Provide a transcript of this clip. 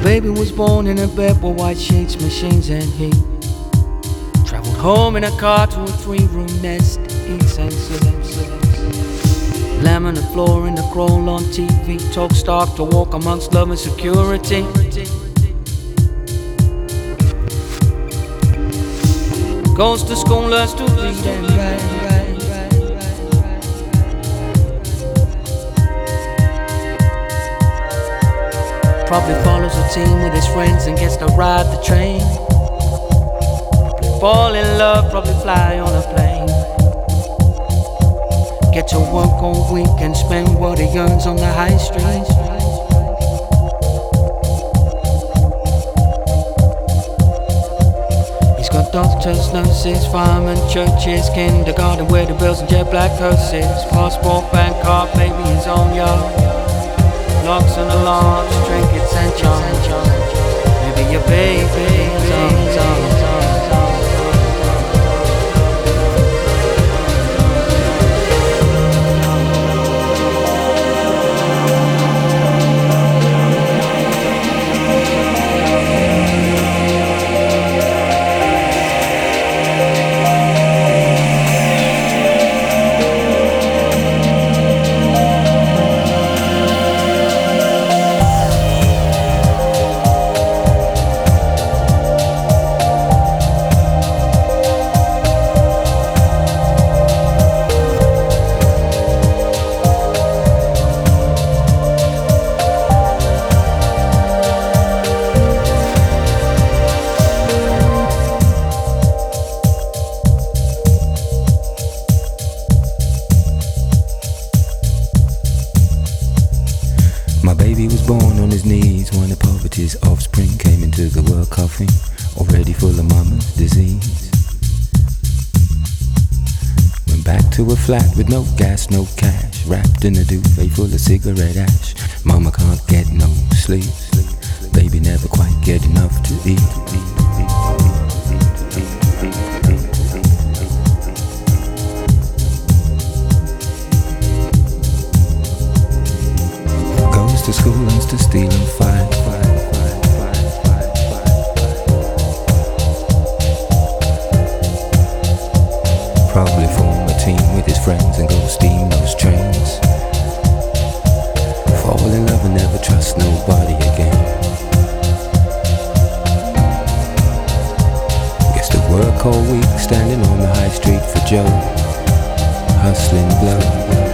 Baby was born in a bed with white sheets, machines and heat. Traveled home in a car to a 3-room nest. Eats and sleeps. Lamb on the floor in the crawl on TV. Talk stock to walk amongst love and security. Goes to school, learns to read and write. Probably follows a team with his friends and gets to ride the train. Probably fall in love, probably fly on a plane. Get to work all week and spend what he earns on the high street. He's got doctors, nurses, firemen, churches, kindergarten where the bells and jet black hearses. Passport, bank card, baby his own yard. Locks and alarms, trinkets and charms. Maybe your baby is on. My baby was born on his knees when the poverty's offspring came into the world coughing, already full of mama's disease. Went back to a flat with no gas, no cash, wrapped in a duvet full of cigarette ash. Mama can't get no sleep, baby never quite get enough to eat. To school, learns to steal and fight. Probably form a team with his friends and go steam those trains. Fall in love and never trust nobody again. Gets to work all week, standing on the high street for Joe, hustling blow.